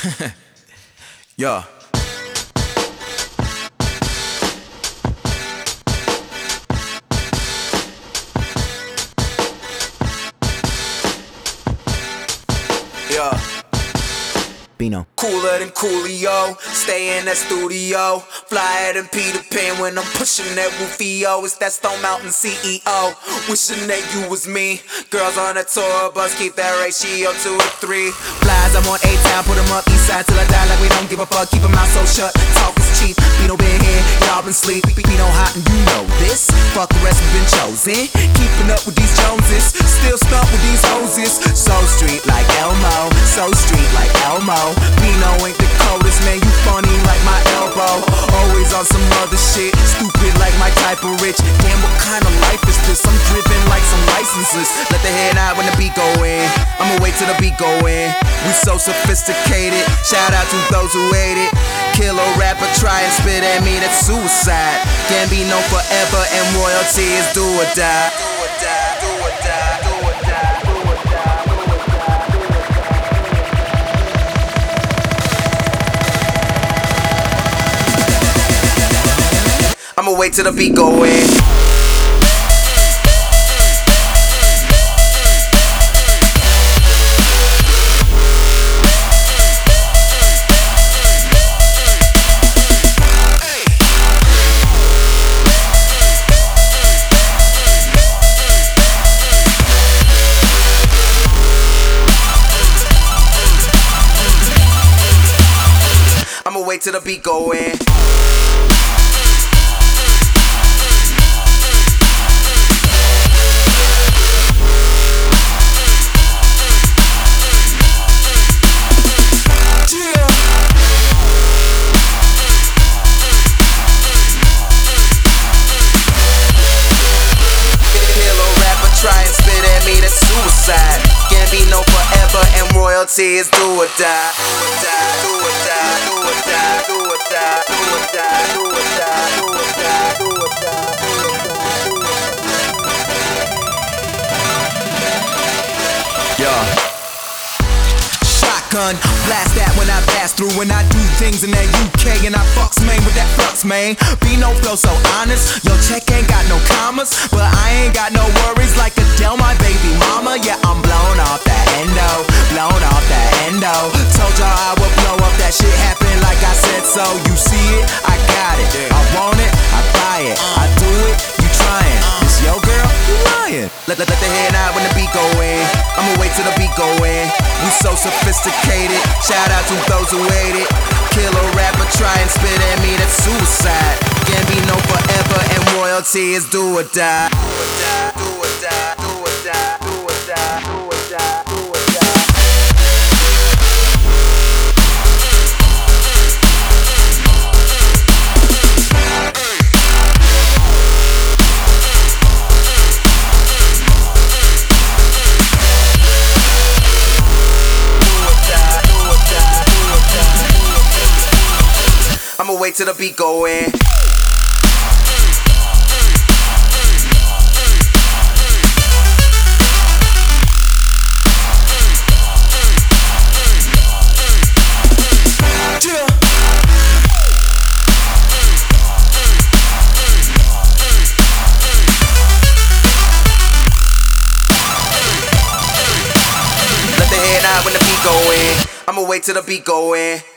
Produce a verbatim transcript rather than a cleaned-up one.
Yeah. Yeah. Bino. Cooler than Coolio, stay in that studio. Flyer than Peter Pan when I'm pushing that Rufio. It's that Stone Mountain C E O, wishing that you was me. Girls on a tour bus, keep that ratio two to three. Flies, I'm on A-Town, put them up east side till I die like we don't give a fuck. Keep 'em out so shut, talk is cheap. Bino been here, y'all been sleep. Bino hot and you know this. Fuck the rest, we been chosen. Keeping up with these Joneses, still stuck with these hoses. So street like Elmo, so street like Elmo. Bino ain't the coldest, man, you funny like my elbow. Always on some other shit, stupid like my type of rich. Damn, what kind of life is this? I'm driven like some licenses. Let the head out when the beat go in, I'ma wait till the beat go in. We so sophisticated, shout out to those who hate it. Kill a rapper, try and spit at me, that's suicide. Can't be known forever and royalty is do or die. Do or die, do or die, do or die, do or die, do or die, do or die. I'ma wait till the beat go in. I'ma wait till the beat go in. Try and spit at me, that's suicide. Can't be no forever and royalty is do or die. Do or die, do or die, do or die, do or die, do or die, do or die, do or die, do or die, do or die. Yeah. Shotgun, blast that when I pass through. When I do things in that U K and I fucks man with that flux, man. Bino flow so honest, your check ain't got no commas, but I ain't got no worries like Adele, my baby mama. Yeah, I'm blown off that endo, blown off that endo. Told y'all I would blow up, that shit happened like I said so. You see it, I got it, I want it, I buy it, I do it, you trying. This your girl, you lying. Let, let, let the head out when the beat go in, I'ma wait till the beat go in. We so sophisticated, shout out to those who hate it. Kill a rapper, try and spit at me, that's suicide. Can't be no forever and royalty is do or die. Do or die, do or die, do or die, do or die, do or die, do or die. I'ma wait till the beat go in. Let the head out when the beat go in, I'ma wait till the beat go in.